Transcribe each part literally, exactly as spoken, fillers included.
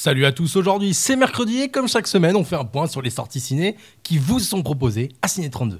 Salut à tous, aujourd'hui c'est mercredi et comme chaque semaine on fait un point sur les sorties ciné qui vous sont proposées à Ciné trente-deux.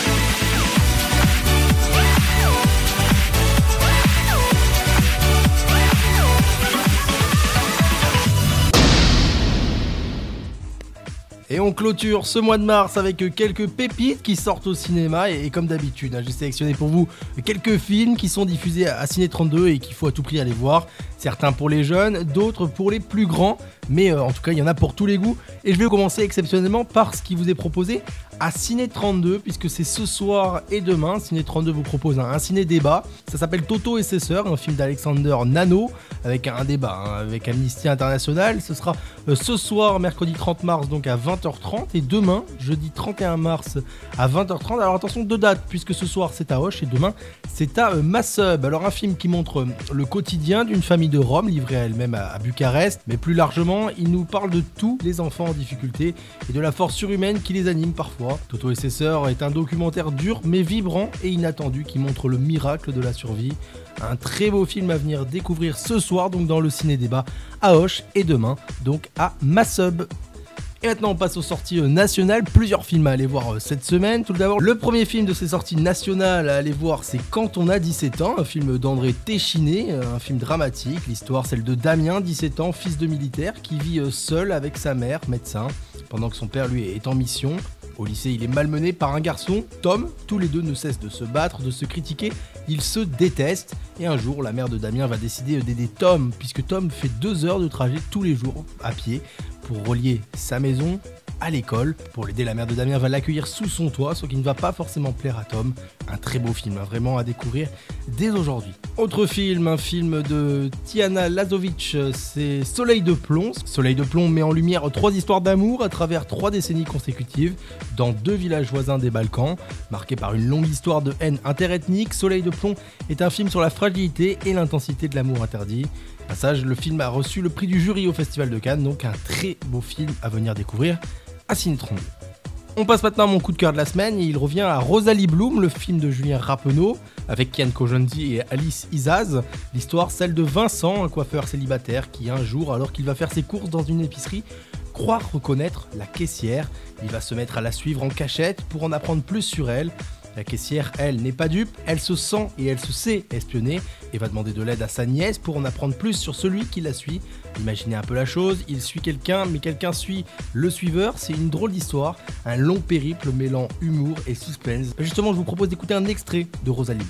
Et on clôture ce mois de mars avec quelques pépites qui sortent au cinéma et, et comme d'habitude, hein, j'ai sélectionné pour vous quelques films qui sont diffusés à Ciné trente-deux et qu'il faut à tout prix aller voir. Certains pour les jeunes, d'autres pour les plus grands, mais euh, en tout cas il y en a pour tous les goûts. Et je vais commencer exceptionnellement par ce qui vous est proposé à Ciné trente-deux, puisque c'est ce soir et demain. Ciné trente-deux vous propose un, un ciné-débat. Ça s'appelle Toto et ses sœurs, un film d'Alexander Nano, avec un, un débat hein, avec Amnesty International. Ce sera euh, ce soir, mercredi trente mars, donc à vingt heures trente, et demain, jeudi trente et un mars, à vingt heures trente. Alors attention, deux dates, puisque ce soir c'est à Auch et demain c'est à euh, Massub. Alors un film qui montre euh, le quotidien d'une famille de Roms livrée à elle-même à, à Bucarest, mais plus largement, il nous parle de tous les enfants en difficulté et de la force surhumaine qui les anime parfois. Toto et ses sœurs est un documentaire dur mais vibrant et inattendu qui montre le miracle de la survie. Un très beau film à venir découvrir ce soir donc dans le ciné-débat à Auch et demain donc à Massub. Et maintenant on passe aux sorties nationales, plusieurs films à aller voir cette semaine. Tout d'abord, le premier film de ces sorties nationales à aller voir, c'est Quand on a dix-sept ans, un film d'André Téchiné, un film dramatique. L'histoire, celle de Damien, dix-sept ans, fils de militaire, qui vit seul avec sa mère, médecin, pendant que son père lui est en mission. Au lycée, il est malmené par un garçon, Tom. Tous les deux ne cessent de se battre, de se critiquer. Ils se détestent. Et un jour, la mère de Damien va décider d'aider Tom, puisque Tom fait deux heures de trajet tous les jours à pied pour relier sa maison à l'école. Pour l'aider, la mère de Damien va l'accueillir sous son toit, ce qui ne va pas forcément plaire à Tom. Un très beau film, hein, vraiment à découvrir dès aujourd'hui. Autre film, un film de Tiana Lazovic, c'est Soleil de plomb. Soleil de plomb met en lumière trois histoires d'amour à travers trois décennies consécutives dans deux villages voisins des Balkans, marqués par une longue histoire de haine interethnique. Soleil de plomb est un film sur la fragilité et l'intensité de l'amour interdit. Passage, le film a reçu le prix du jury au Festival de Cannes, donc un très beau film à venir découvrir à Ciné trente-deux. On passe maintenant à mon coup de cœur de la semaine et il revient à Rosalie Bloom, le film de Julien Rappeneau avec Kian Kojandi et Alice Isaz. L'histoire, celle de Vincent, un coiffeur célibataire qui un jour, alors qu'il va faire ses courses dans une épicerie, croit reconnaître la caissière. Il va se mettre à la suivre en cachette pour en apprendre plus sur elle. La caissière, elle, n'est pas dupe, elle se sent et elle se sait espionnée et va demander de l'aide à sa nièce pour en apprendre plus sur celui qui la suit. Imaginez un peu la chose, il suit quelqu'un, mais quelqu'un suit le suiveur, c'est une drôle d'histoire, un long périple mêlant humour et suspense. Justement, je vous propose d'écouter un extrait de Rosalie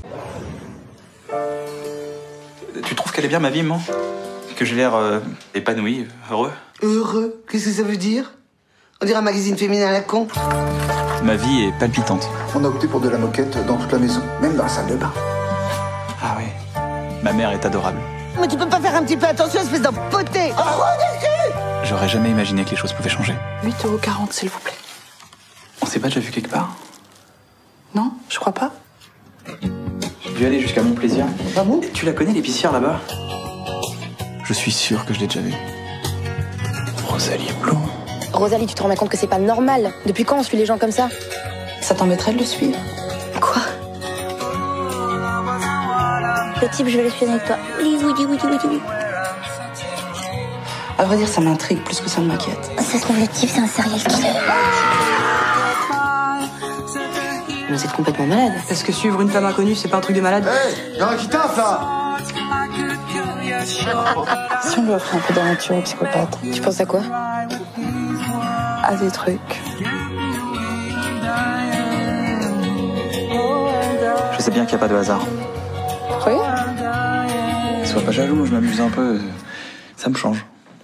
Bloom. Tu trouves qu'elle est bien ma vie, maman ? Que j'ai l'air euh, épanoui, heureux ? Heureux ? Qu'est-ce que ça veut dire ? On dirait un magazine féminin à la con. Ma vie est palpitante. On a opté pour de la moquette dans toute la maison, même dans la salle de bain. Ah oui, ma mère est adorable. Mais tu peux pas faire un petit peu attention, espèce d'empoté. Oh, J'aurais jamais imaginé que les choses pouvaient changer. huit euros quarante, s'il vous plaît. On s'est pas déjà vu quelque part ? Non, je crois pas. Je vais aller jusqu'à mon plaisir. Ah bon ? Tu la connais, l'épicière là-bas ? Je suis sûr que je l'ai déjà vue. Rosalie Bloom. Rosalie, tu te rends compte que c'est pas normal. Depuis quand on suit les gens comme ça ? Ça t'embêterait de le suivre ? Quoi ? Le type, je vais le suivre avec toi. Oui, oui, oui, oui, oui. À vrai dire, ça m'intrigue plus que ça ne m'inquiète. Ça se trouve, le type, c'est un serial killer. Vous êtes complètement malade. Est-ce que suivre une femme inconnue, c'est pas un truc de malade ? Hé, y'en a qui taffe là ? Si on lui offrait un peu d'aventure au psychopathe. Tu penses à quoi ? À des trucs. Je sais bien qu'il n'y a pas de hasard. Oui ? Sois pas jaloux, je m'amuse un peu. Ça me change.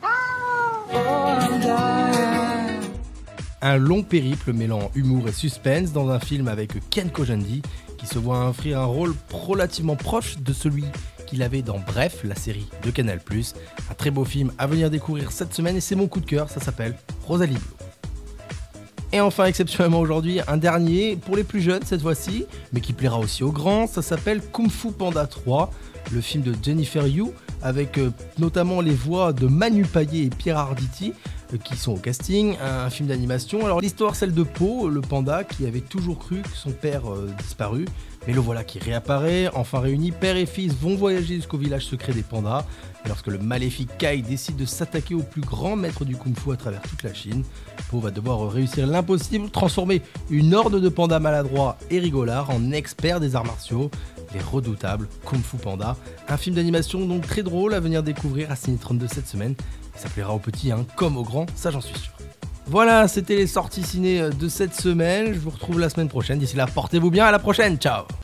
Un long périple mêlant humour et suspense dans un film avec Kian Kojandi qui se voit offrir un rôle relativement proche de celui qu'il avait dans Bref, la série de Canal plus. Un très beau film à venir découvrir cette semaine et c'est mon coup de cœur, ça s'appelle Rosalie Bloom. Et enfin, exceptionnellement aujourd'hui, un dernier pour les plus jeunes cette fois-ci, mais qui plaira aussi aux grands, ça s'appelle Kung Fu Panda trois, le film de Jennifer Yu, avec euh, notamment les voix de Manu Payet et Pierre Arditi. qui sont au casting. Un film d'animation. Alors l'histoire, celle de Po, le panda qui avait toujours cru que son père euh, disparu. Mais le voilà qui réapparaît, enfin réunis, père et fils vont voyager jusqu'au village secret des pandas. Et lorsque le maléfique Kai décide de s'attaquer au plus grand maître du kung-fu à travers toute la Chine, Po va devoir réussir l'impossible, transformer une horde de pandas maladroits et rigolards en experts des arts martiaux, les redoutables Kung-Fu Panda. Un film d'animation donc très drôle à venir découvrir à Ciné trente-deux cette semaine. Et ça plaira aux petits hein, comme aux grands, ça j'en suis sûr. Voilà, c'était les sorties ciné de cette semaine. Je vous retrouve la semaine prochaine. D'ici là, portez-vous bien. À la prochaine. Ciao.